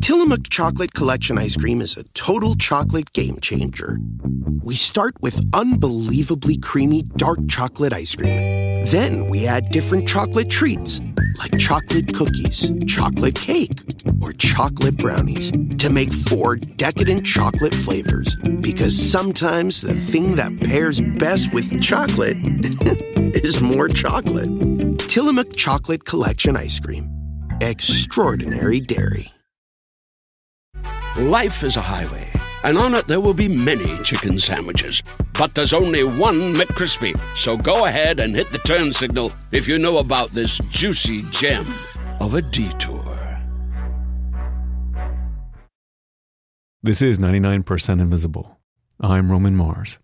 Tillamook Chocolate Collection Ice Cream is a total chocolate game changer. We start with unbelievably creamy dark chocolate ice cream. Then we add different chocolate treats, like chocolate cookies, chocolate cake, or chocolate brownies, to make 4 decadent chocolate flavors. Because sometimes the thing that pairs best with chocolate is more chocolate. Tillamook Chocolate Collection Ice Cream. Extraordinary dairy. Life is a highway, and on it there will be many chicken sandwiches. But there's only one McCrispy. So go ahead and hit the turn signal if you know about this juicy gem of a detour. This is 99% Invisible. I'm Roman Mars.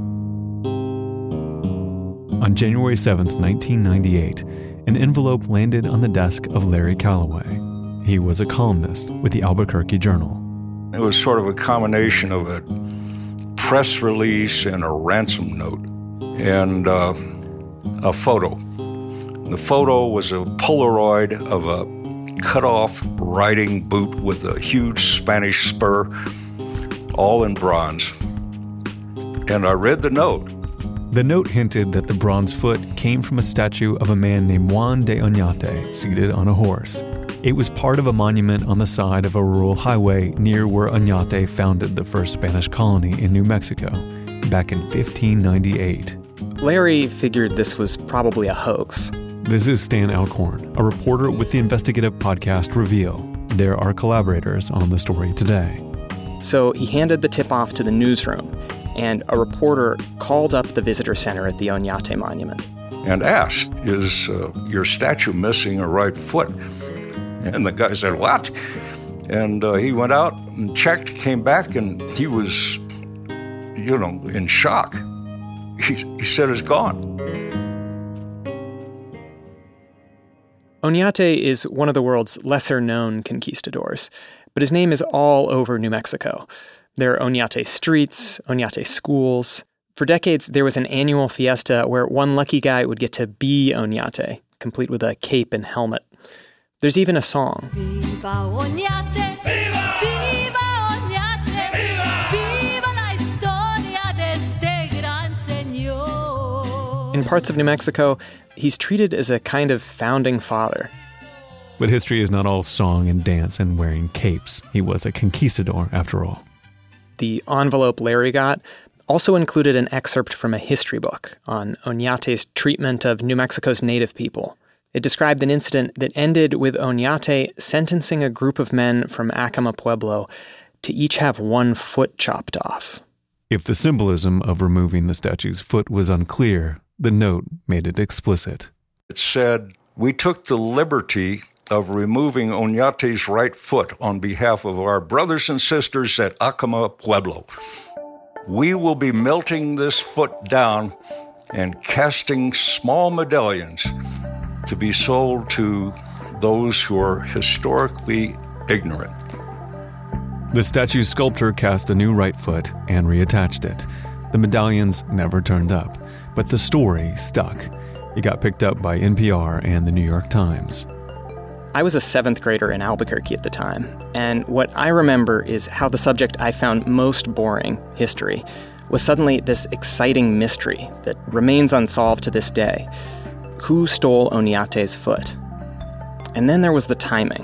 On January 7th, 1998, an envelope landed on the desk of Larry Calloway. He was a columnist with the Albuquerque Journal. It was sort of a combination of a press release and a ransom note and a photo. The photo was a Polaroid of a cut-off riding boot with a huge Spanish spur, all in bronze. And I read the note. The note hinted that the bronze foot came from a statue of a man named Juan de Oñate seated on a horse. It was part of a monument on the side of a rural highway near where Oñate founded the first Spanish colony in New Mexico back in 1598. Larry figured this was probably a hoax. This is Stan Alcorn, a reporter with the investigative podcast Reveal. They're our collaborators on the story today. So he handed the tip off to the newsroom, and a reporter called up the visitor center at the Oñate Monument. And asked, is your statue missing a right foot? And the guy said, what? And he went out and checked, came back, and he was, in shock. He said it's gone. Oñate is one of the world's lesser-known conquistadors, but his name is all over New Mexico. There are Oñate streets, Oñate schools. For decades, there was an annual fiesta where one lucky guy would get to be Oñate, complete with a cape and helmet. There's even a song. Viva Oñate, viva, viva Oñate, viva, viva la historia de este gran señor. In parts of New Mexico, he's treated as a kind of founding father. But history is not all song and dance and wearing capes. He was a conquistador, after all. The envelope Larry got also included an excerpt from a history book on Oñate's treatment of New Mexico's native people. It described an incident that ended with Oñate sentencing a group of men from Acoma Pueblo to each have one foot chopped off. If the symbolism of removing the statue's foot was unclear, the note made it explicit. It said, we took the liberty of removing Oñate's right foot on behalf of our brothers and sisters at Acoma Pueblo. We will be melting this foot down and casting small medallions to be sold to those who are historically ignorant. The statue's sculptor cast a new right foot and reattached it. The medallions never turned up, but the story stuck. It got picked up by NPR and the New York Times. I was a 7th grader in Albuquerque at the time, and what I remember is how the subject I found most boring, history, was suddenly this exciting mystery that remains unsolved to this day. Who stole Oñate's foot? And then there was the timing.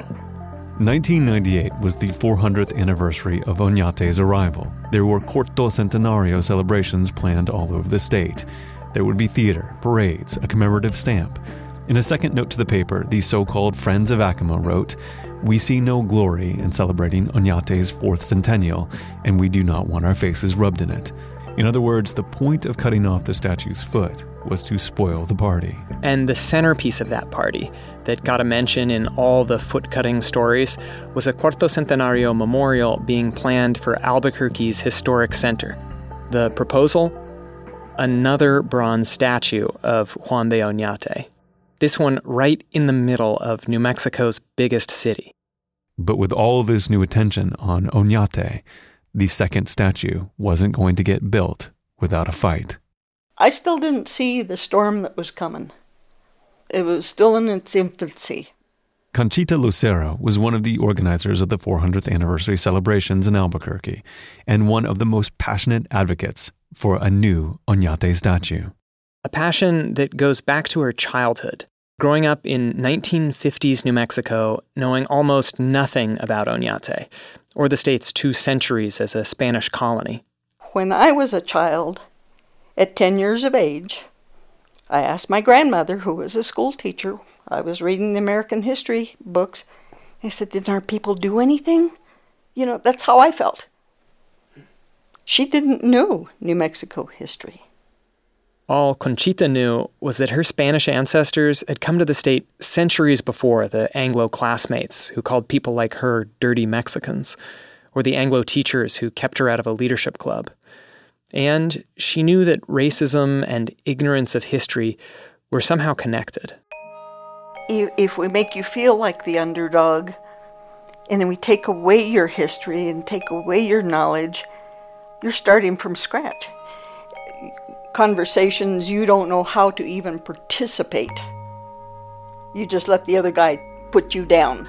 1998 was the 400th anniversary of Oñate's arrival. There were Corto Centenario celebrations planned all over the state. There would be theater, parades, a commemorative stamp. In a second note to the paper, the so-called Friends of Acoma wrote, "We see no glory in celebrating Oñate's 4th centennial, and we do not want our faces rubbed in it." In other words, the point of cutting off the statue's foot was to spoil the party. And the centerpiece of that party that got a mention in all the foot-cutting stories was a Cuarto Centenario memorial being planned for Albuquerque's historic center. The proposal? Another bronze statue of Juan de Oñate. This one right in the middle of New Mexico's biggest city. But with all this new attention on Oñate, the second statue wasn't going to get built without a fight. I still didn't see the storm that was coming. It was still in its infancy. Conchita Lucero was one of the organizers of the 400th anniversary celebrations in Albuquerque and one of the most passionate advocates for a new Oñate statue. A passion that goes back to her childhood, growing up in 1950s New Mexico, knowing almost nothing about Oñate, or the state's 2 centuries as a Spanish colony. When I was a child, at 10 years of age, I asked my grandmother, who was a school teacher, I was reading the American history books, I said, didn't our people do anything? That's how I felt. She didn't know New Mexico history. All Conchita knew was that her Spanish ancestors had come to the state centuries before the Anglo classmates who called people like her dirty Mexicans, or the Anglo teachers who kept her out of a leadership club. And she knew that racism and ignorance of history were somehow connected. If we make you feel like the underdog, and then we take away your history and take away your knowledge, you're starting from scratch. Conversations you don't know how to even participate. You just let the other guy put you down.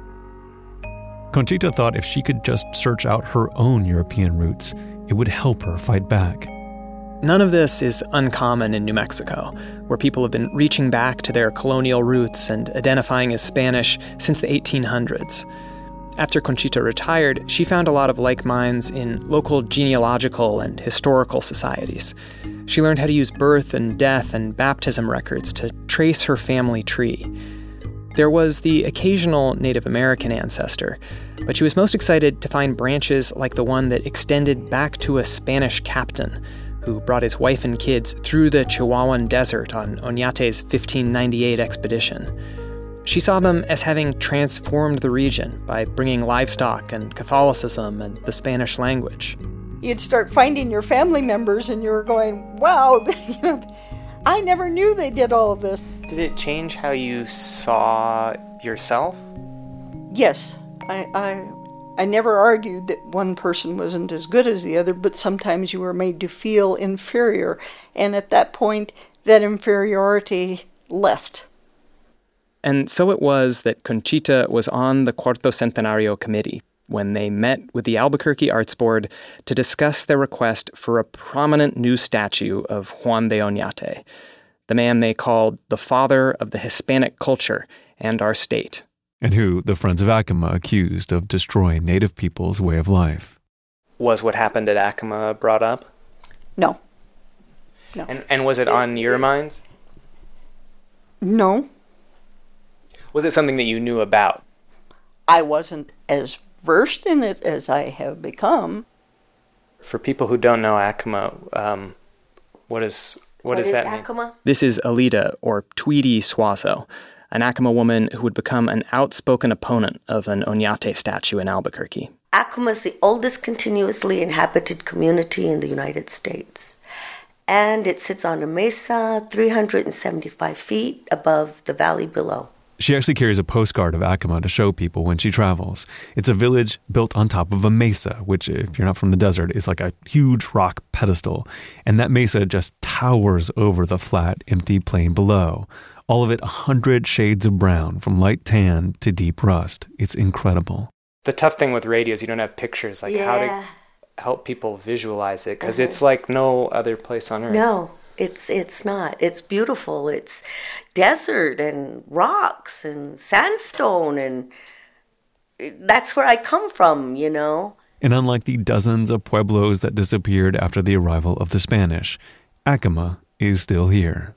Conchita thought if she could just search out her own European roots, it would help her fight back. None of this is uncommon in New Mexico, where people have been reaching back to their colonial roots and identifying as Spanish since the 1800s. After Conchita retired, she found a lot of like minds in local genealogical and historical societies. She learned how to use birth and death and baptism records to trace her family tree. There was the occasional Native American ancestor, but she was most excited to find branches like the one that extended back to a Spanish captain who brought his wife and kids through the Chihuahuan Desert on Oñate's 1598 expedition. She saw them as having transformed the region by bringing livestock and Catholicism and the Spanish language. You'd start finding your family members and you were going, wow, I never knew they did all of this. Did it change how you saw yourself? Yes. I never argued that one person wasn't as good as the other, but sometimes you were made to feel inferior. And at that point, that inferiority left. And so it was that Conchita was on the Cuarto Centenario Committee when they met with the Albuquerque Arts Board to discuss their request for a prominent new statue of Juan de Oñate, the man they called the father of the Hispanic culture and our state. And who the Friends of Acoma accused of destroying Native people's way of life. Was what happened at Acoma brought up? No. And was it on your mind? No. Was it something that you knew about? I wasn't as versed in it as I have become. For people who don't know Acoma, what does that mean? Acoma? This is Alida, or Tweety Suazo, an Acoma woman who would become an outspoken opponent of an Oñate statue in Albuquerque. Acoma is the oldest continuously inhabited community in the United States. And it sits on a mesa 375 feet above the valley below. She actually carries a postcard of Acoma to show people when she travels. It's a village built on top of a mesa, which, if you're not from the desert, is like a huge rock pedestal. And that mesa just towers over the flat, empty plain below. All of it 100 shades of brown, from light tan to deep rust. It's incredible. The tough thing with radio is you don't have pictures, how to help people visualize it, because it's like no other place on earth. No. It's not. It's beautiful. It's desert and rocks and sandstone, and that's where I come from, And unlike the dozens of pueblos that disappeared after the arrival of the Spanish, Acoma is still here.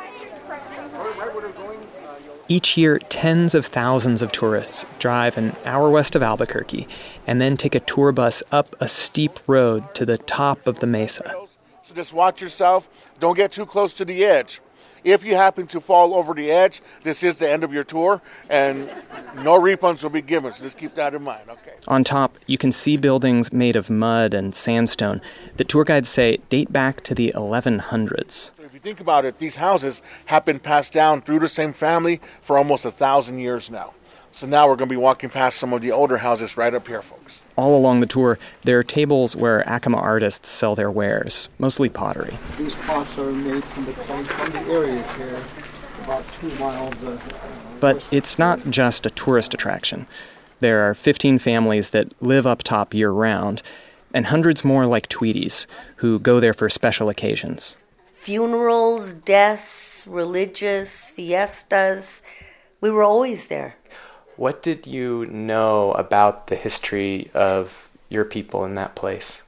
Each year, tens of thousands of tourists drive an hour west of Albuquerque and then take a tour bus up a steep road to the top of the mesa. So just watch yourself. Don't get too close to the edge. If you happen to fall over the edge, this is the end of your tour, and no refunds will be given, so just keep that in mind, okay? On top, you can see buildings made of mud and sandstone that tour guides say date back to the 1100s. So if you think about it, these houses have been passed down through the same family for almost 1,000 years now. So now we're going to be walking past some of the older houses right up here, folks. All along the tour, there are tables where Acoma artists sell their wares, mostly pottery. These pots are made from the clay from the area here. about 2 miles. But it's not just a tourist attraction. There are 15 families that live up top year-round, and hundreds more like Tweedy's, who go there for special occasions. Funerals, deaths, religious, fiestas. We were always there. What did you know about the history of your people in that place?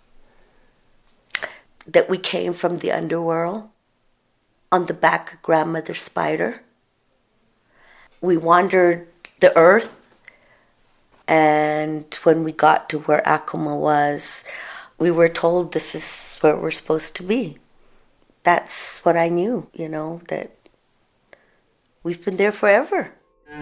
That we came from the underworld on the back of Grandmother Spider. We wandered the earth, and when we got to where Acoma was, we were told this is where we're supposed to be. That's what I knew, that we've been there forever.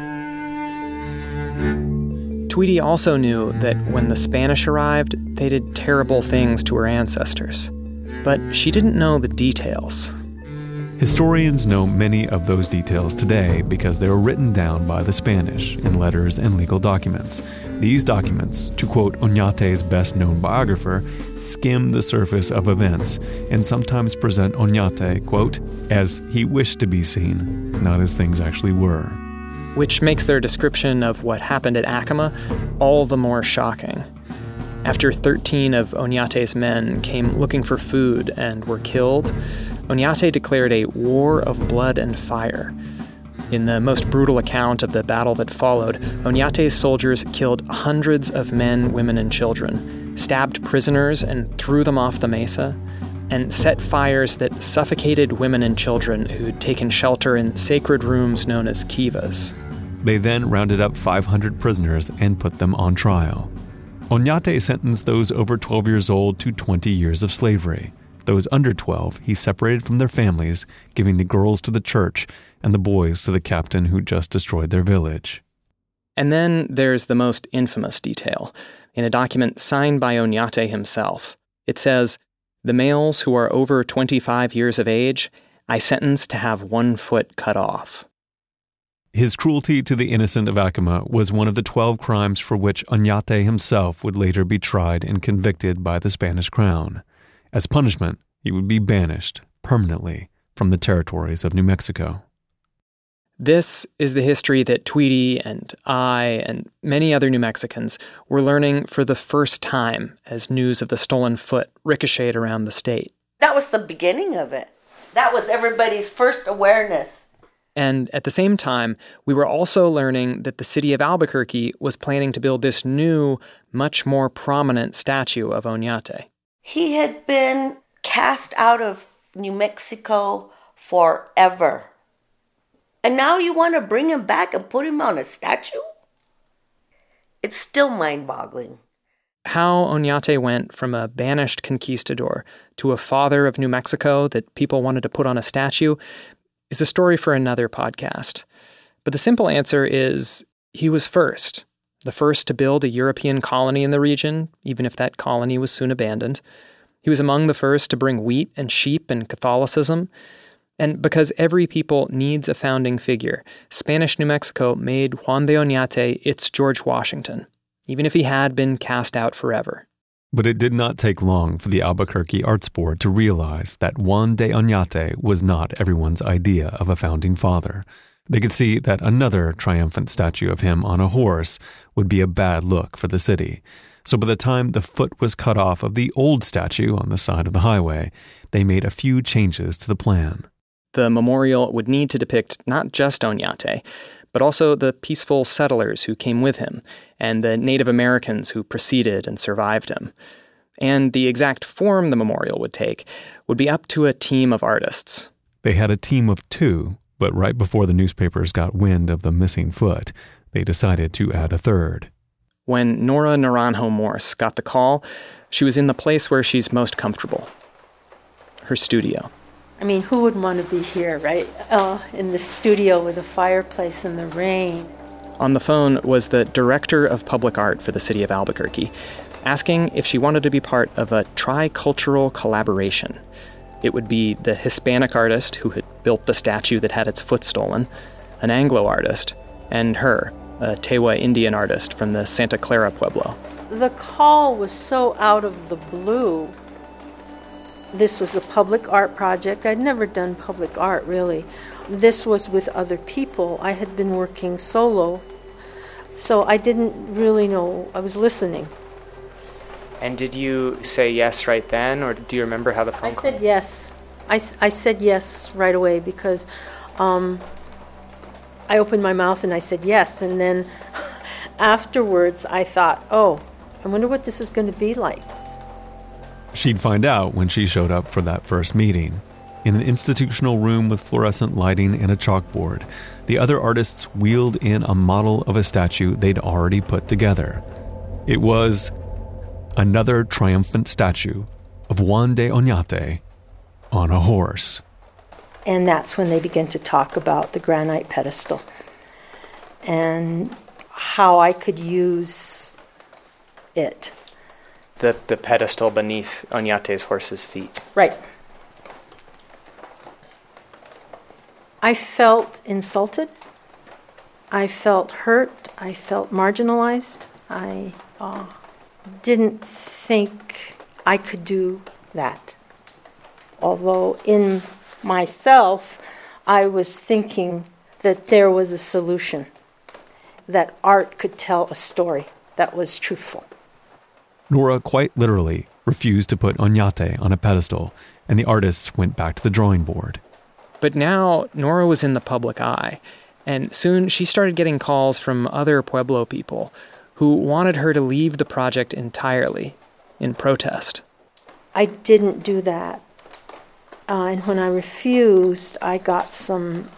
Tweedy also knew that when the Spanish arrived, they did terrible things to her ancestors. But she didn't know the details. Historians know many of those details today because they were written down by the Spanish in letters and legal documents. These documents, to quote Oñate's best-known biographer, skim the surface of events and sometimes present Oñate, quote, as he wished to be seen, not as things actually were. Which makes their description of what happened at Acoma all the more shocking. After 13 of Oñate's men came looking for food and were killed, Oñate declared a war of blood and fire. In the most brutal account of the battle that followed, Oñate's soldiers killed hundreds of men, women, and children, stabbed prisoners and threw them off the mesa, and set fires that suffocated women and children who'd taken shelter in sacred rooms known as kivas. They then rounded up 500 prisoners and put them on trial. Oñate sentenced those over 12 years old to 20 years of slavery. Those under 12, he separated from their families, giving the girls to the church and the boys to the captain who just destroyed their village. And then there's the most infamous detail. In a document signed by Oñate himself, it says, "The males who are over 25 years of age, I sentence to have 1 foot cut off." His cruelty to the innocent of Acoma was one of the 12 crimes for which Oñate himself would later be tried and convicted by the Spanish crown. As punishment, he would be banished permanently from the territories of New Mexico. This is the history that Tweedy and I and many other New Mexicans were learning for the first time as news of the stolen foot ricocheted around the state. That was the beginning of it. That was everybody's first awareness. And at the same time, we were also learning that the city of Albuquerque was planning to build this new, much more prominent statue of Oñate. He had been cast out of New Mexico forever. And now you want to bring him back and put him on a statue? It's still mind-boggling. How Oñate went from a banished conquistador to a father of New Mexico that people wanted to put on a statue is a story for another podcast. But the simple answer is he was first. The first to build a European colony in the region, even if that colony was soon abandoned. He was among the first to bring wheat and sheep and Catholicism. And because every people needs a founding figure, Spanish New Mexico made Juan de Oñate its George Washington, even if he had been cast out forever. But it did not take long for the Albuquerque Arts Board to realize that Juan de Oñate was not everyone's idea of a founding father. They could see that another triumphant statue of him on a horse would be a bad look for the city. So by the time the foot was cut off of the old statue on the side of the highway, they made a few changes to the plan. The memorial would need to depict not just Oñate, but also the peaceful settlers who came with him and the Native Americans who preceded and survived him. And the exact form the memorial would take would be up to a team of artists. They had a team of 2, but right before the newspapers got wind of the missing foot, they decided to add a third. When Nora Naranjo Morse got the call, she was in the place where she's most comfortable, her studio. I mean, who would want to be here, right? In the studio with a fireplace in the rain. On the phone was the director of public art for the city of Albuquerque, asking if she wanted to be part of a tricultural collaboration. It would be the Hispanic artist who had built the statue that had its foot stolen, an Anglo artist, and her, a Tewa Indian artist from the Santa Clara Pueblo. The call was so out of the blue. This was a public art project. I'd never done public art, really. This was with other people. I had been working solo, so I didn't really know. I was listening. And did you say yes right then, or do you remember how the phone call? I said yes. I said yes right away because I opened my mouth and I said yes, and then afterwards I thought, oh, I wonder what this is going to be like. She'd find out when she showed up for that first meeting. In an institutional room with fluorescent lighting and a chalkboard, the other artists wheeled in a model of a statue they'd already put together. It was another triumphant statue of Juan de Oñate on a horse. And that's when they began to talk about the granite pedestal and how I could use it. The pedestal beneath Oñate's horse's feet. Right. I felt insulted. I felt hurt. I felt marginalized. I didn't think I could do that. Although in myself, I was thinking that there was a solution, that art could tell a story that was truthful. Nora quite literally refused to put Oñate on a pedestal, and the artists went back to the drawing board. But now Nora was in the public eye, and soon she started getting calls from other Pueblo people who wanted her to leave the project entirely in protest. I didn't do that. And when I refused, I got some,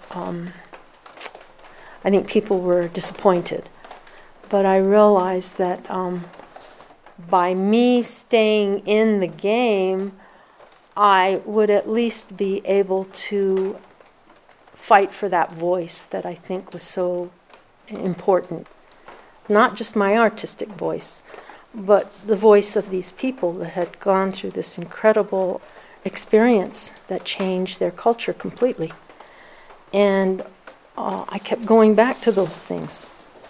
I think people were disappointed. But I realized that by me staying in the game, I would at least be able to fight for that voice that I think was so important. Not just my artistic voice, but the voice of these people that had gone through this incredible experience that changed their culture completely. And I kept going back to those things.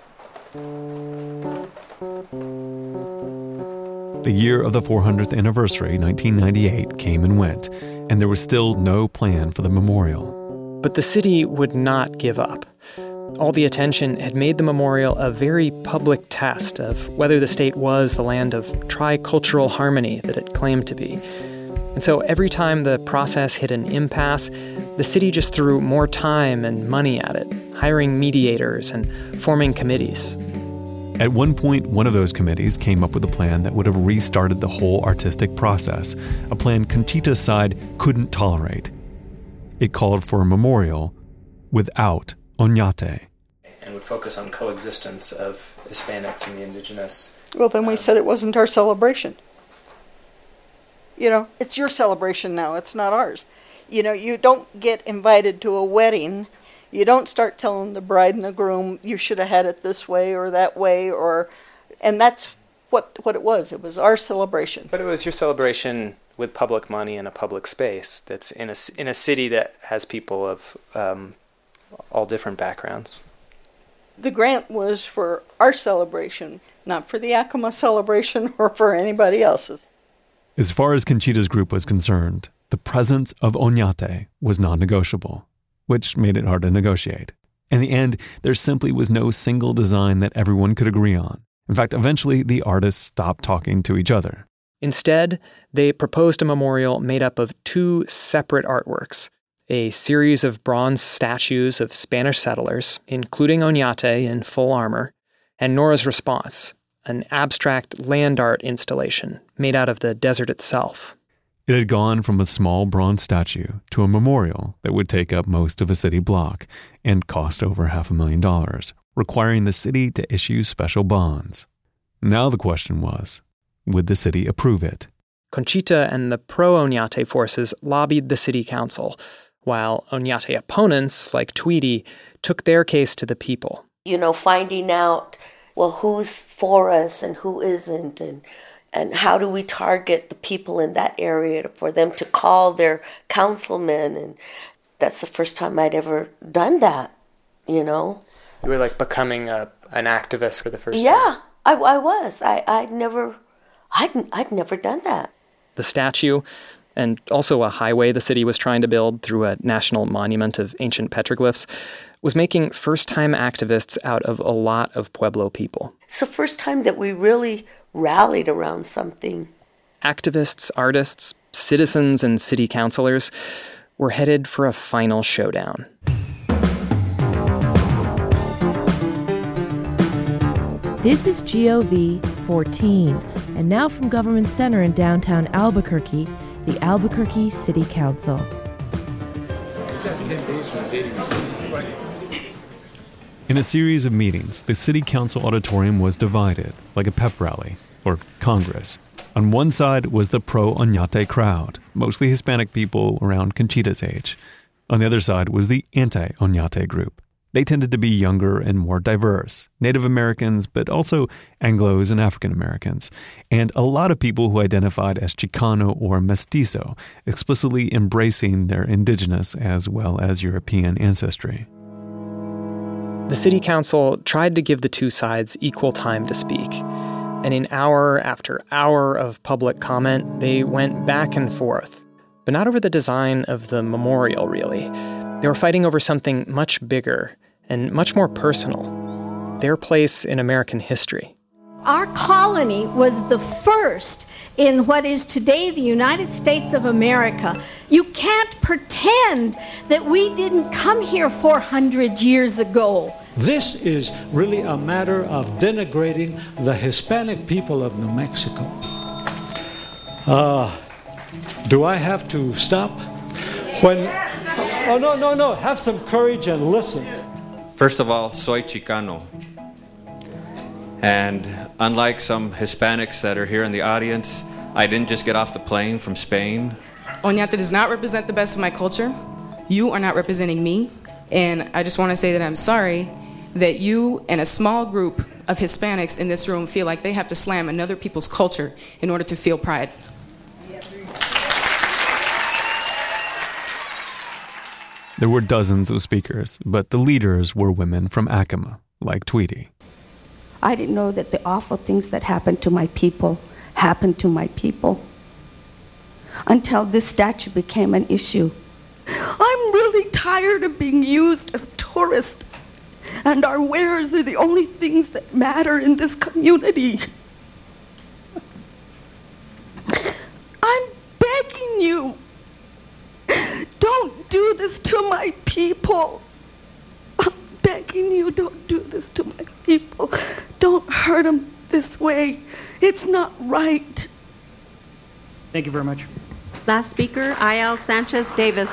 The year of the 400th anniversary, 1998, came and went, and there was still no plan for the memorial. But the city would not give up. All the attention had made the memorial a very public test of whether the state was the land of tricultural harmony that it claimed to be. And so every time the process hit an impasse, the city just threw more time and money at it, hiring mediators and forming committees. At one point, one of those committees came up with a plan that would have restarted the whole artistic process, a plan Conchita's side couldn't tolerate. It called for a memorial without Oñate. And would focus on coexistence of Hispanics and the indigenous. Well, then we said it wasn't our celebration. You know, it's your celebration now, it's not ours. You know, you don't get invited to a wedding. You don't start telling the bride and the groom, you should have had it this way or that way, and that's what it was. It was our celebration. But it was your celebration with public money in a public space that's in a city that has people of all different backgrounds. The grant was for our celebration, not for the Acoma celebration or for anybody else's. As far as Conchita's group was concerned, the presence of Oñate was non-negotiable, which made it hard to negotiate. In the end, there simply was no single design that everyone could agree on. In fact, eventually the artists stopped talking to each other. Instead, they proposed a memorial made up of two separate artworks, a series of bronze statues of Spanish settlers, including Oñate in full armor, and Nora's response, an abstract land art installation made out of the desert itself. It had gone from a small bronze statue to a memorial that would take up most of a city block and cost over $500,000, requiring the city to issue special bonds. Now the question was, would the city approve it? Conchita and the pro-Oñate forces lobbied the city council, while Oñate opponents, like Tweedy, took their case to the people. You know, finding out, well, who's for us and who isn't, and how do we target the people in that area for them to call their councilmen. And that's the first time I'd ever done that, you know. You were like becoming an activist for the first time. Yeah, I was. I'd never done that. The statue, and also a highway the city was trying to build through a national monument of ancient petroglyphs, was making first-time activists out of a lot of Pueblo people. It's the first time that we really rallied around something. Activists, artists, citizens, and city councilors were headed for a final showdown. This is GOV 14, and now from Government Center in downtown Albuquerque, the Albuquerque City Council. In a series of meetings, the City Council auditorium was divided, like a pep rally, or Congress. On one side was the pro-Oñate crowd, mostly Hispanic people around Conchita's age. On the other side was the anti-Oñate group. They tended to be younger and more diverse, Native Americans, but also Anglos and African Americans, and a lot of people who identified as Chicano or Mestizo, explicitly embracing their indigenous as well as European ancestry. The city council tried to give the two sides equal time to speak, and in hour after hour of public comment, they went back and forth, but not over the design of the memorial, really. They were fighting over something much bigger and much more personal, their place in American history. Our colony was the first in what is today the United States of America. You can't pretend that we didn't come here 400 years ago. This is really a matter of denigrating the Hispanic people of New Mexico. Do I have to stop? Oh, no. Have some courage and listen. First of all, soy Chicano. And unlike some Hispanics that are here in the audience, I didn't just get off the plane from Spain. Oñate does not represent the best of my culture. You are not representing me. And I just want to say that I'm sorry that you and a small group of Hispanics in this room feel like they have to slam another people's culture in order to feel pride. There were dozens of speakers, but the leaders were women from Acoma, like Tweety. I didn't know that the awful things that happened to my people happened to my people until this statue became an issue. I'm really tired of being used as tourists, and our wares are the only things that matter in this community. I'm begging you. Don't do this to my people. I'm begging you, don't do this to my people. Don't hurt them this way. It's not right. Thank you very much. Last speaker, I.L. Sanchez Davis.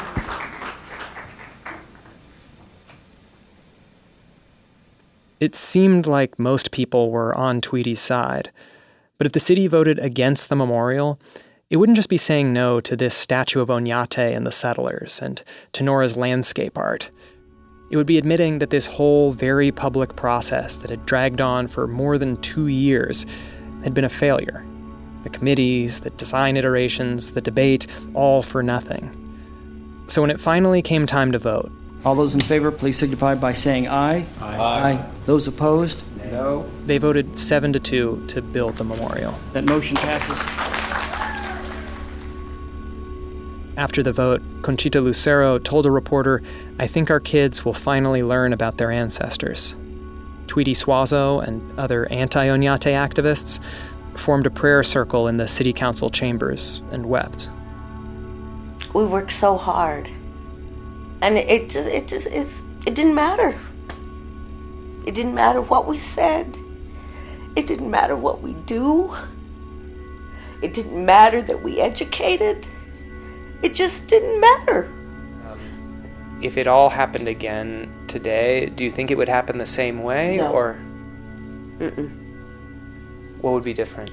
It seemed like most people were on Tweety's side. But if the city voted against the memorial, it wouldn't just be saying no to this statue of Oñate and the settlers and to Nora's landscape art. It would be admitting that this whole very public process that had dragged on for more than 2 years had been a failure. The committees, the design iterations, the debate, all for nothing. So when it finally came time to vote, all those in favor, please signify by saying aye. Aye. Those opposed? No. They voted 7-2 to build the memorial. That motion passes. After the vote, Conchita Lucero told a reporter, "I think our kids will finally learn about their ancestors." Tweety Suazo and other anti-Oñate activists formed a prayer circle in the city council chambers and wept. We worked so hard, and it didn't matter. It didn't matter what we said. It didn't matter what we do. It didn't matter that we educated. It just didn't matter. If it all happened again today, do you think it would happen the same way? No. Or Mm-mm. What would be different?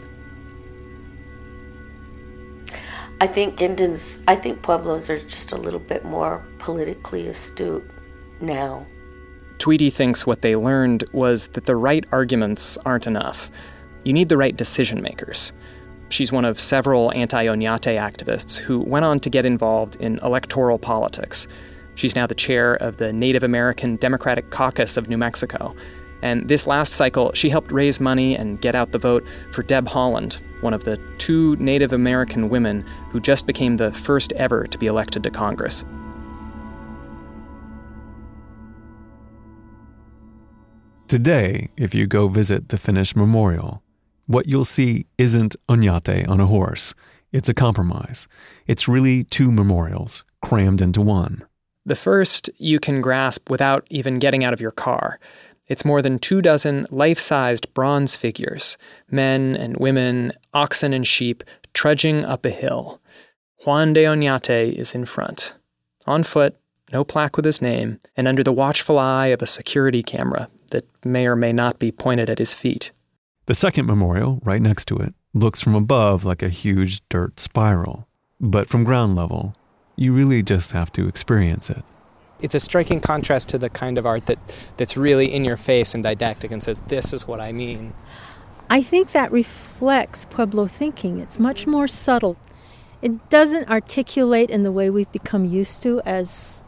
I think Pueblos are just a little bit more politically astute now. Tweety thinks what they learned was that the right arguments aren't enough. You need the right decision makers. She's one of several anti-Oñate activists who went on to get involved in electoral politics. She's now the chair of the Native American Democratic Caucus of New Mexico. And this last cycle, she helped raise money and get out the vote for Deb Haaland, one of the 2 Native American women who just became the first ever to be elected to Congress. Today, if you go visit the Finnish memorial, what you'll see isn't Oñate on a horse. It's a compromise. It's really 2 memorials crammed into one. The first you can grasp without even getting out of your car. It's more than 24 life-sized bronze figures, men and women, oxen and sheep, trudging up a hill. Juan de Oñate is in front. On foot, no plaque with his name, and under the watchful eye of a security camera that may or may not be pointed at his feet. The second memorial, right next to it, looks from above like a huge dirt spiral. But from ground level, you really just have to experience it. It's a striking contrast to the kind of art that's really in your face and didactic and says, this is what I mean. I think that reflects Pueblo thinking. It's much more subtle. It doesn't articulate in the way we've become used to as,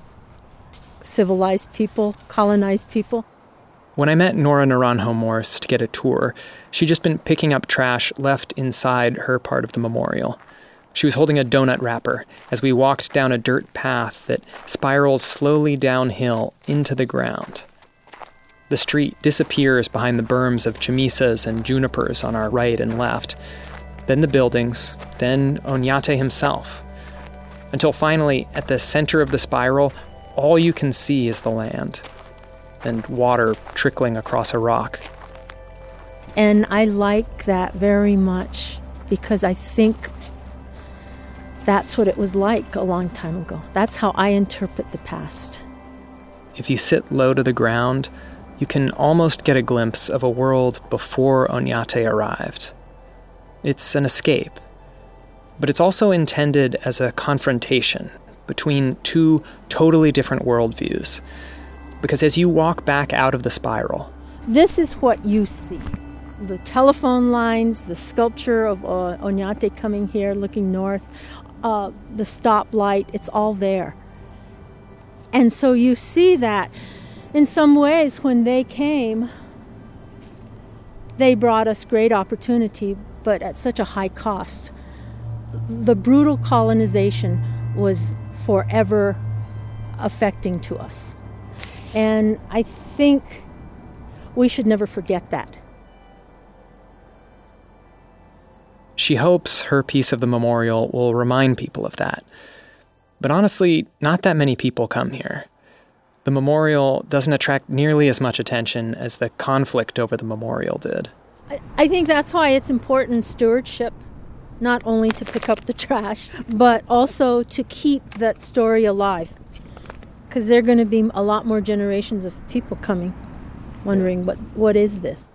civilized people, colonized people. When I met Nora Naranjo Morse to get a tour, she'd just been picking up trash left inside her part of the memorial. She was holding a donut wrapper as we walked down a dirt path that spirals slowly downhill into the ground. The street disappears behind the berms of chamisas and junipers on our right and left, then the buildings, then Oñate himself. Until finally, at the center of the spiral, all you can see is the land and water trickling across a rock. And I like that very much because I think that's what it was like a long time ago. That's how I interpret the past. If you sit low to the ground, you can almost get a glimpse of a world before Oñate arrived. It's an escape, but it's also intended as a confrontation between 2 totally different worldviews. Because as you walk back out of the spiral, this is what you see. The telephone lines, the sculpture of Oñate coming here, looking north, the stoplight, it's all there. And so you see that in some ways when they came, they brought us great opportunity, but at such a high cost. The brutal colonization was forever affecting to us. And I think we should never forget that. She hopes her piece of the memorial will remind people of that. But honestly, not that many people come here. The memorial doesn't attract nearly as much attention as the conflict over the memorial did. I think that's why it's important stewardship, not only to pick up the trash, but also to keep that story alive. Because there are going to be a lot more generations of people coming, wondering, what is this?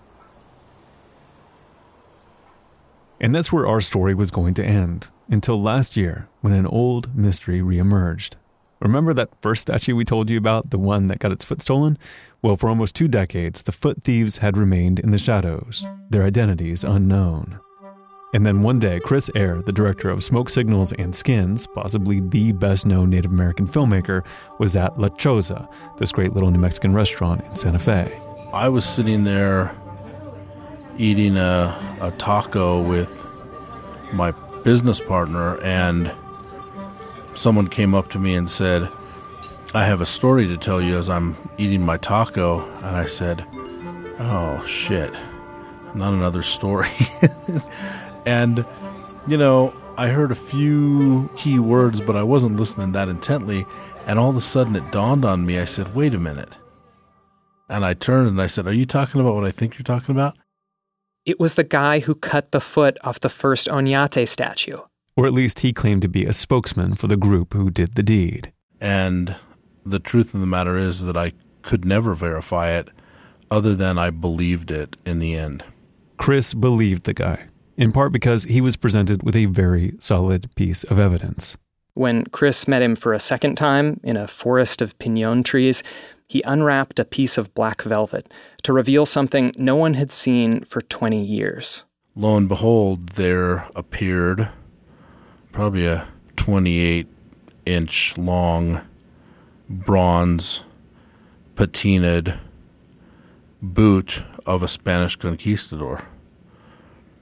And that's where our story was going to end, until last year when an old mystery reemerged. Remember that first statue we told you about, the one that got its foot stolen? Well, for almost 2 decades, the foot thieves had remained in the shadows, their identities unknown. And then one day, Chris Eyre, the director of Smoke Signals and Skins, possibly the best-known Native American filmmaker, was at La Choza, this great little New Mexican restaurant in Santa Fe. I was sitting there eating a taco with my business partner, and someone came up to me and said, "I have a story to tell you," as I'm eating my taco. And I said, "Oh, shit, not another story." And, I heard a few key words, but I wasn't listening that intently. And all of a sudden it dawned on me. I said, "Wait a minute." And I turned and I said, "Are you talking about what I think you're talking about?" It was the guy who cut the foot off the first Oñate statue. Or at least he claimed to be a spokesman for the group who did the deed. And the truth of the matter is that I could never verify it, other than I believed it in the end. Chris believed the guy, in part because he was presented with a very solid piece of evidence. When Chris met him for a second time in a forest of piñón trees, he unwrapped a piece of black velvet to reveal something no one had seen for 20 years. Lo and behold, there appeared probably a 28-inch long bronze patinaed boot of a Spanish conquistador.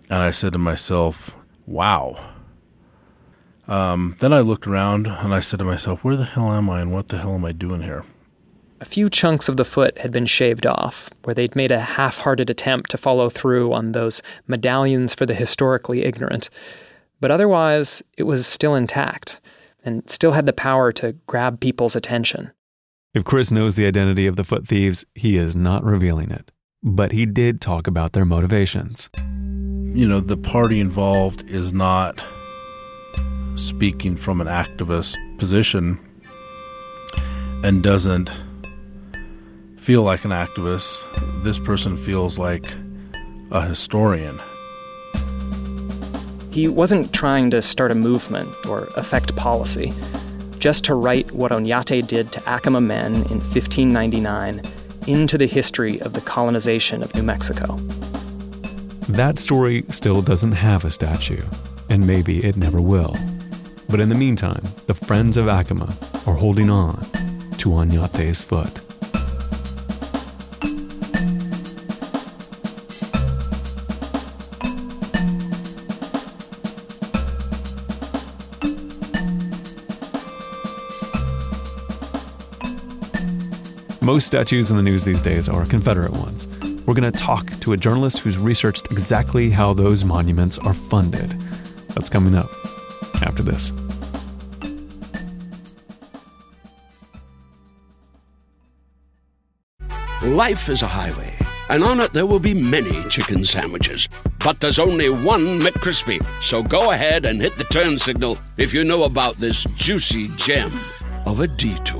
And I said to myself, wow. Then I looked around and I said to myself, where the hell am I and what the hell am I doing here? A few chunks of the foot had been shaved off, where they'd made a half-hearted attempt to follow through on those medallions for the historically ignorant. But otherwise, it was still intact, and still had the power to grab people's attention. If Chris knows the identity of the foot thieves, he is not revealing it. But he did talk about their motivations. You know, the party involved is not speaking from an activist position and doesn't feel like an activist. This person feels like a historian. He wasn't trying to start a movement or affect policy, just to write what Oñate did to Acoma men in 1599 into the history of the colonization of New Mexico. That story still doesn't have a statue, and maybe it never will. But in the meantime, the Friends of Acoma are holding on to Oñate's foot. Most statues in the news these days are Confederate ones. We're going to talk to a journalist who's researched exactly how those monuments are funded. That's coming up after this. Life is a highway, and on it there will be many chicken sandwiches. But there's only one McCrispy. So go ahead and hit the turn signal if you know about this juicy gem of a detour.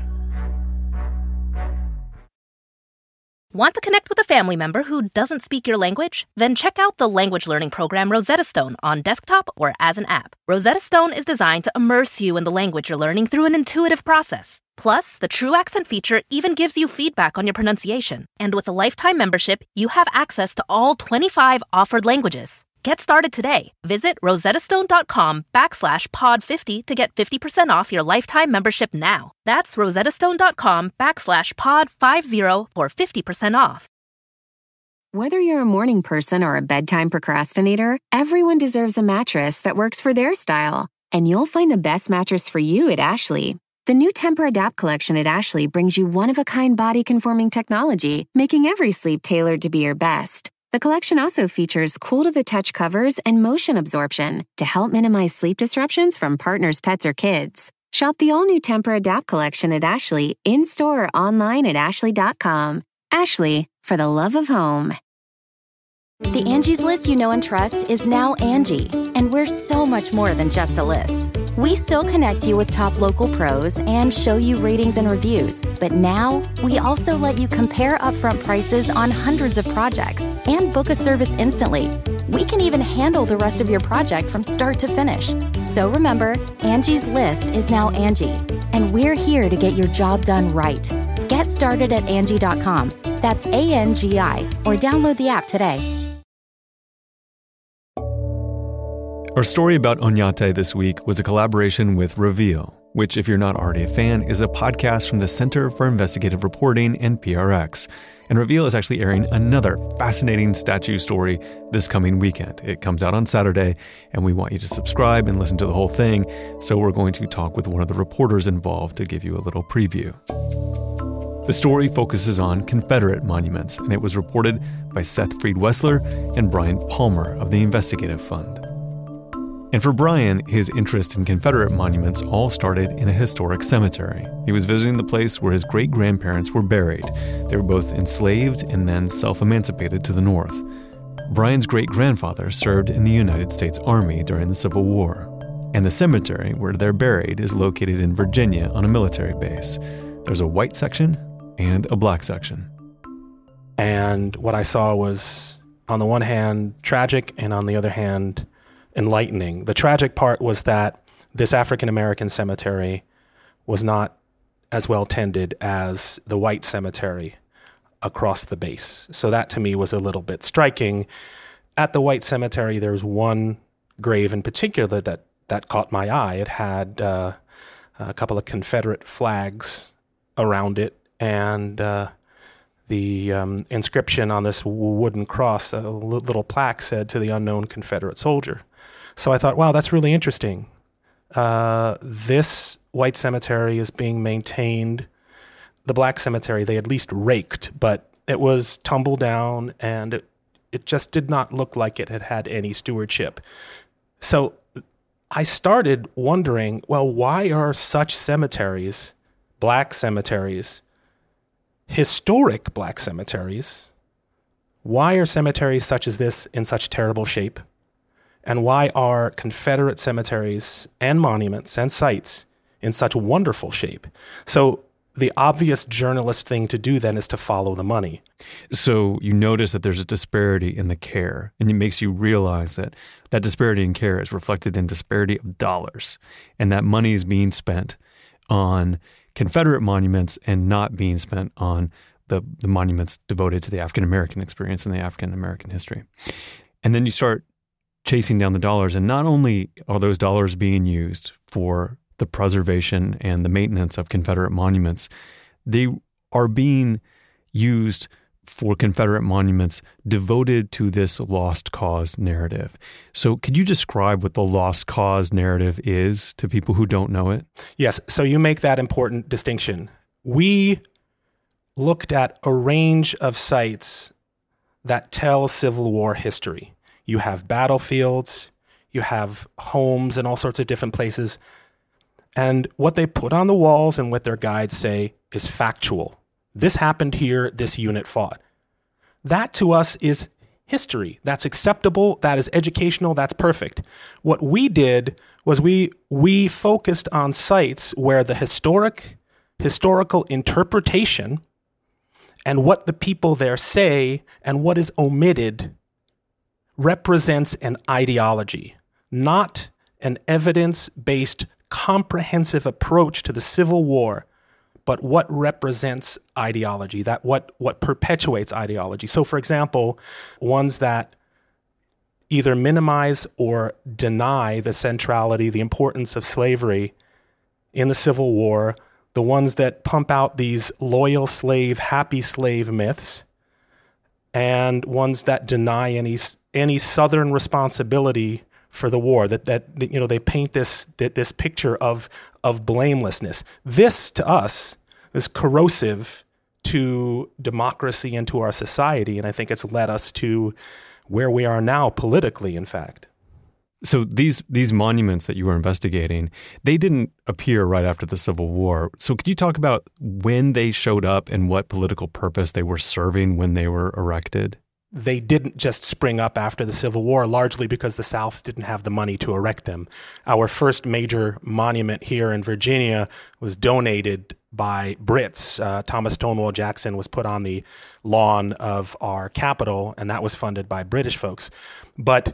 Want to connect with a family member who doesn't speak your language? Then check out the language learning program Rosetta Stone on desktop or as an app. Rosetta Stone is designed to immerse you in the language you're learning through an intuitive process. Plus, the True Accent feature even gives you feedback on your pronunciation. And with a lifetime membership, you have access to all 25 offered languages. Get started today. Visit rosettastone.com/pod50 to get 50% off your lifetime membership now. That's rosettastone.com/pod50 for 50% off. Whether you're a morning person or a bedtime procrastinator, everyone deserves a mattress that works for their style. And you'll find the best mattress for you at Ashley. The new Tempur-Adapt collection at Ashley brings you one-of-a-kind body-conforming technology, making every sleep tailored to be your best. The collection also features cool-to-the-touch covers and motion absorption to help minimize sleep disruptions from partners, pets, or kids. Shop the all-new Tempur-Adapt collection at Ashley, in-store or online at ashley.com. Ashley, for the love of home. The Angie's List you know and trust is now Angie, and we're so much more than just a list. We still connect you with top local pros and show you ratings and reviews, but now we also let you compare upfront prices on hundreds of projects and book a service instantly. We can even handle the rest of your project from start to finish. So remember, Angie's List is now Angie, and we're here to get your job done right. Get started at Angie.com. That's ANGI, or download the app today. Our story about Oñate this week was a collaboration with Reveal, which, if you're not already a fan, is a podcast from the Center for Investigative Reporting and PRX. And Reveal is actually airing another fascinating statue story this coming weekend. It comes out on Saturday, and we want you to subscribe and listen to the whole thing. So we're going to talk with one of the reporters involved to give you a little preview. The story focuses on Confederate monuments, and it was reported by Seth Freed-Wessler and Brian Palmer of the Investigative Fund. And for Brian, his interest in Confederate monuments all started in a historic cemetery. He was visiting the place where his great-grandparents were buried. They were both enslaved and then self-emancipated to the North. Brian's great-grandfather served in the United States Army during the Civil War. And the cemetery where they're buried is located in Virginia on a military base. There's a white section and a black section. And what I saw was, on the one hand, tragic, and on the other hand, enlightening. The tragic part was that this African-American cemetery was not as well tended as the white cemetery across the base. So that to me was a little bit striking. At the white cemetery, there was one grave in particular that caught my eye. It had a couple of Confederate flags around it, and the inscription on this wooden cross, a little plaque said, "To the unknown Confederate soldier." So I thought, wow, that's really interesting. This white cemetery is being maintained. The black cemetery, they at least raked, but it was tumbled down, and it just did not look like it had had any stewardship. So I started wondering, well, why are such cemeteries, black cemeteries, historic black cemeteries, why are cemeteries such as this in such terrible shape? And why are Confederate cemeteries and monuments and sites in such wonderful shape? So the obvious journalist thing to do then is to follow the money. So you notice that there's a disparity in the care, and it makes you realize that that disparity in care is reflected in disparity of dollars, and that money is being spent on Confederate monuments and not being spent on the monuments devoted to the African-American experience and the African-American history. And then you start chasing down the dollars, and not only are those dollars being used for the preservation and the maintenance of Confederate monuments, they are being used for Confederate monuments devoted to this lost cause narrative. So could you describe what the lost cause narrative is to people who don't know it? Yes, so you make that important distinction. We looked at a range of sites that tell Civil War history. You have battlefields, you have homes in all sorts of different places. And what they put on the walls and what their guides say is factual. This happened here, this unit fought. That to us is history. That's acceptable, that is educational, that's perfect. What we did was we focused on sites where the historical interpretation and what the people there say and what is omitted represents an ideology, not an evidence-based comprehensive approach to the Civil War, but what represents ideology, that what perpetuates ideology. So, for example, ones that either minimize or deny the centrality, the importance of slavery in the Civil War, the ones that pump out these loyal slave, happy slave myths, and ones that deny any Southern responsibility for the war, that they paint this picture of blamelessness. This to us is corrosive to democracy and to our society, and I think it's led us to where we are now politically, in fact. So these monuments that you were investigating, they didn't appear right after the Civil War. So could you talk about when they showed up and what political purpose they were serving when they were erected? They didn't just spring up after the Civil War, largely because the South didn't have the money to erect them. Our first major monument here in Virginia was donated by Brits. Thomas Stonewall Jackson was put on the lawn of our Capitol, and that was funded by British folks. But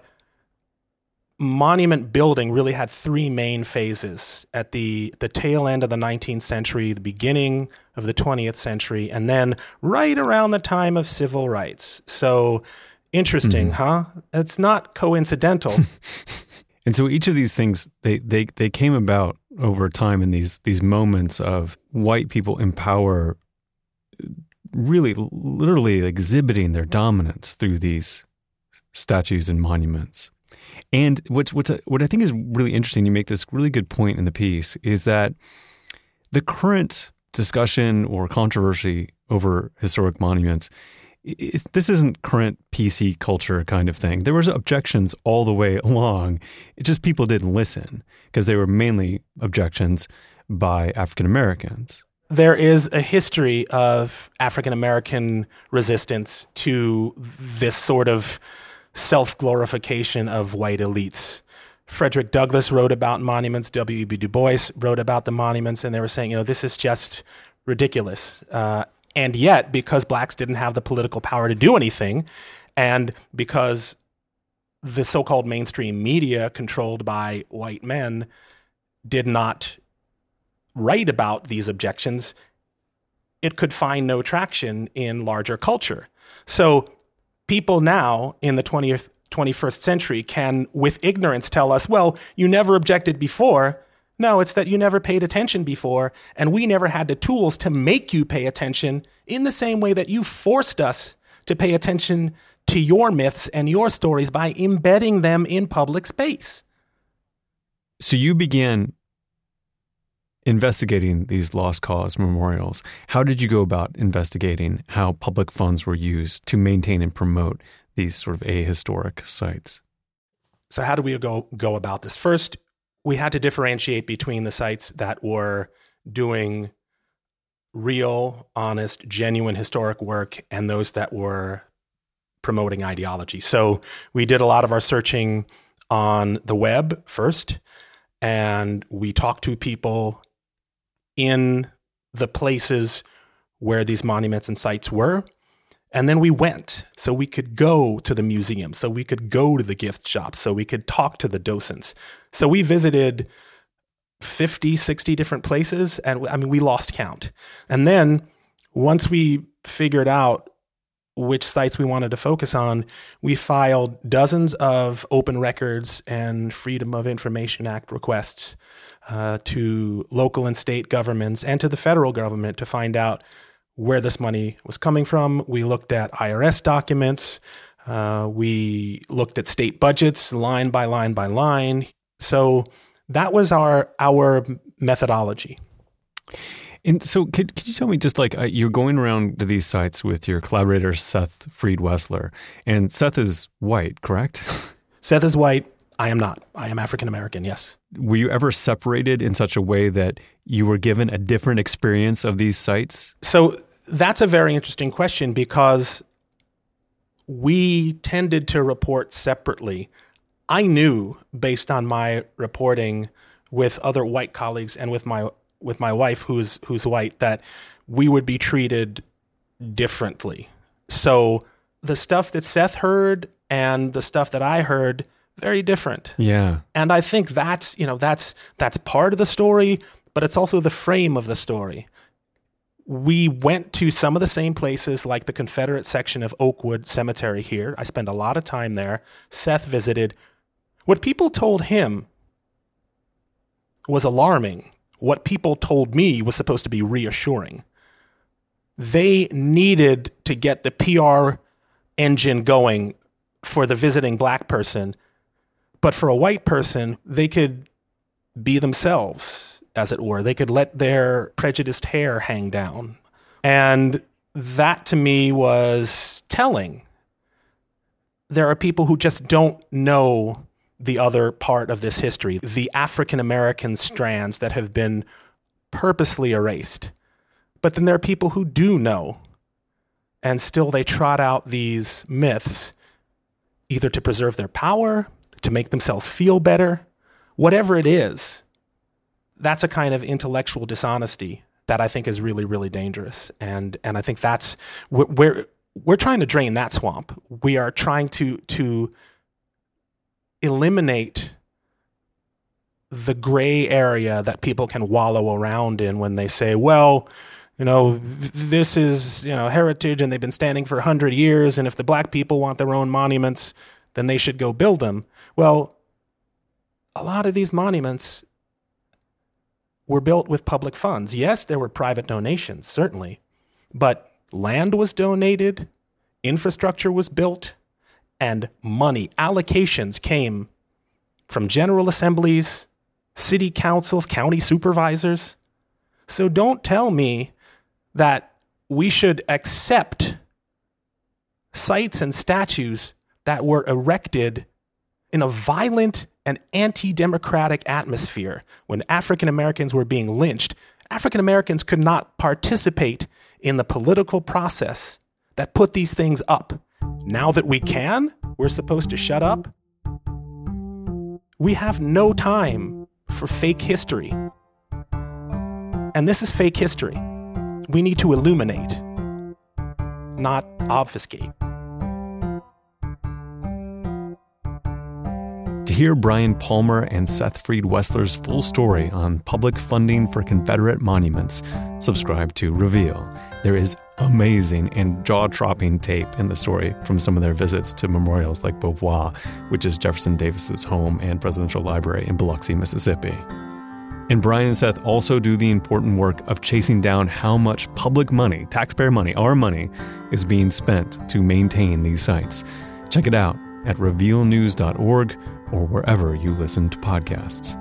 monument building really had three main phases: at the tail end of the 19th century, the beginning of the 20th century, and then right around the time of civil rights. So interesting, huh? It's not coincidental. And so each of these things, they came about over time in these moments of white people in power really literally exhibiting their dominance through these statues and monuments. And what I think is really interesting, you make this really good point in the piece, is that the current discussion or controversy over historic monuments, this isn't current PC culture kind of thing. There was objections all the way along. It just people didn't listen because they were mainly objections by African Americans. There is a history of African American resistance to this sort of self-glorification of white elites. Frederick Douglass wrote about monuments. W.E.B. Du Bois wrote about the monuments, and they were saying, this is just ridiculous. And yet, because blacks didn't have the political power to do anything, and because the so-called mainstream media controlled by white men did not write about these objections, it could find no traction in larger culture. So people now in the 21st century can, with ignorance, tell us, well, you never objected before, No, it's that you never paid attention before, and we never had the tools to make you pay attention in the same way that you forced us to pay attention to your myths and your stories by embedding them in public space. So you began investigating these lost cause memorials. How did you go about investigating how public funds were used to maintain and promote these sort of ahistoric sites? So how do we go about this? First, we had to differentiate between the sites that were doing real, honest, genuine historic work and those that were promoting ideology. So we did a lot of our searching on the web first, and we talked to people in the places where these monuments and sites were. And then we went so we could go to the museum, so we could go to the gift shops, so we could talk to the docents. So we visited 50, 60 different places, and we lost count. And then once we figured out which sites we wanted to focus on, we filed dozens of open records and Freedom of Information Act requests to local and state governments and to the federal government to find out where this money was coming from. We looked at IRS documents. We looked at state budgets line by line by line. So that was our methodology. And so could you tell me, just like you're going around to these sites with your collaborator, Seth Freed-Wessler, and Seth is white, correct? Seth is white. I am not. I am African-American, yes. Were you ever separated in such a way that you were given a different experience of these sites? So that's a very interesting question, because we tended to report separately. I knew, based on my reporting with other white colleagues and with my wife, who's white, that we would be treated differently. So the stuff that Seth heard and the stuff that I heard, very different. Yeah. And I think that's part of the story, but it's also the frame of the story. We went to some of the same places, like the Confederate section of Oakwood Cemetery here. I spent a lot of time there. Seth visited. What people told him was alarming. What people told me was supposed to be reassuring. They needed to get the PR engine going for the visiting black person, but for a white person, they could be themselves, as it were. They could let their prejudiced hair hang down. And that to me was telling. There are people who just don't know the other part of this history, the African-American strands that have been purposely erased. But then there are people who do know, and still they trot out these myths, either to preserve their power, to make themselves feel better, whatever it is. That's a kind of intellectual dishonesty that I think is really, really dangerous. And I think that's, we're trying to drain that swamp. We are trying to eliminate the gray area that people can wallow around in when they say, well, this is, heritage and they've been standing for 100 years. And if the black people want their own monuments, then they should go build them. Well, a lot of these monuments were built with public funds. Yes, there were private donations, certainly, but land was donated, infrastructure was built, and money, allocations came from general assemblies, city councils, county supervisors. So don't tell me that we should accept sites and statues that were erected in a violent and anti-democratic atmosphere when African Americans were being lynched. African Americans could not participate in the political process that put these things up. Now that we can, we're supposed to shut up. We have no time for fake history. And this is fake history. We need to illuminate, not obfuscate. To hear Brian Palmer and Seth Freed-Wessler's full story on public funding for Confederate monuments, subscribe to Reveal. There is amazing and jaw-dropping tape in the story from some of their visits to memorials like Beauvoir, which is Jefferson Davis's home and presidential library in Biloxi, Mississippi. And Brian and Seth also do the important work of chasing down how much public money, taxpayer money, our money, is being spent to maintain these sites. Check it out at revealnews.org or wherever you listen to podcasts.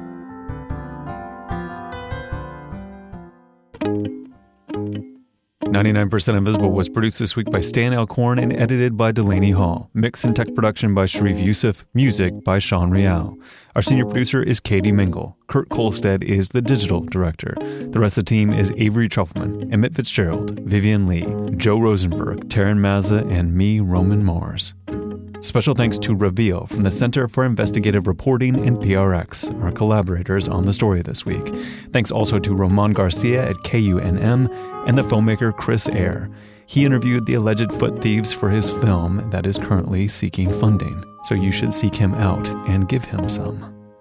"99% Invisible" was produced this week by Stan Alcorn and edited by Delaney Hall. Mix and tech production by Sharif Youssef. Music by Sean Real. Our senior producer is Katie Mingle. Kurt Kolstad is the digital director. The rest of the team is Avery Trufelman, Emmett Fitzgerald, Vivian Lee, Joe Rosenberg, Taryn Mazza, and me, Roman Mars. Special thanks to Reveal from the Center for Investigative Reporting and PRX, our collaborators on the story this week. Thanks also to Roman Garcia at KUNM and the filmmaker Chris Eyre. He interviewed the alleged foot thieves for his film that is currently seeking funding. So you should seek him out and give him some.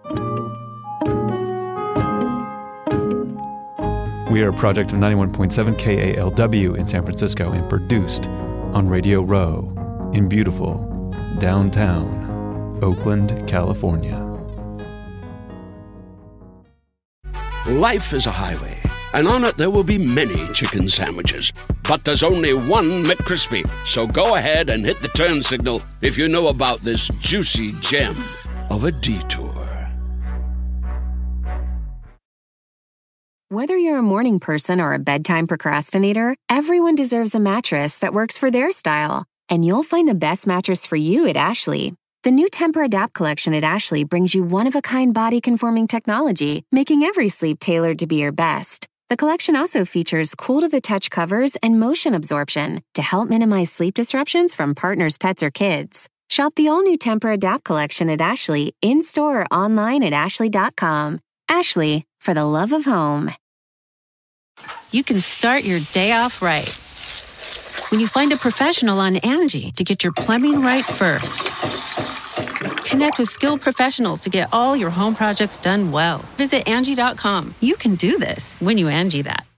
We are a project of 91.7 KALW in San Francisco and produced on Radio Row in beautiful downtown Oakland, California. Life is a highway, and on it there will be many chicken sandwiches. But there's only one McCrispy. So go ahead and hit the turn signal if you know about this juicy gem of a detour. Whether you're a morning person or a bedtime procrastinator, everyone deserves a mattress that works for their style. And you'll find the best mattress for you at Ashley. The new Tempur-Adapt collection at Ashley brings you one-of-a-kind body-conforming technology, making every sleep tailored to be your best. The collection also features cool-to-the-touch covers and motion absorption to help minimize sleep disruptions from partners, pets, or kids. Shop the all-new Tempur-Adapt collection at Ashley, in-store or online at ashley.com. Ashley, for the love of home. You can start your day off right when you find a professional on Angie to get your plumbing right first. Connect with skilled professionals to get all your home projects done well. Visit Angie.com. You can do this when you Angie that.